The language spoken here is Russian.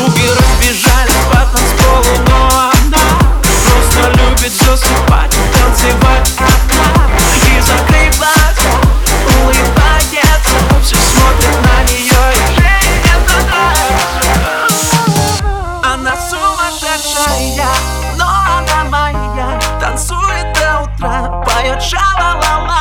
Подруги разбежались по танцполу, но она просто любит засыпать и танцевать одна. И закрыв глаза, улыбается, все смотрят на нее, и ей это нравится. Она сумасшедшая, но она моя. Танцует до утра, поет ша-ла-ла-ла.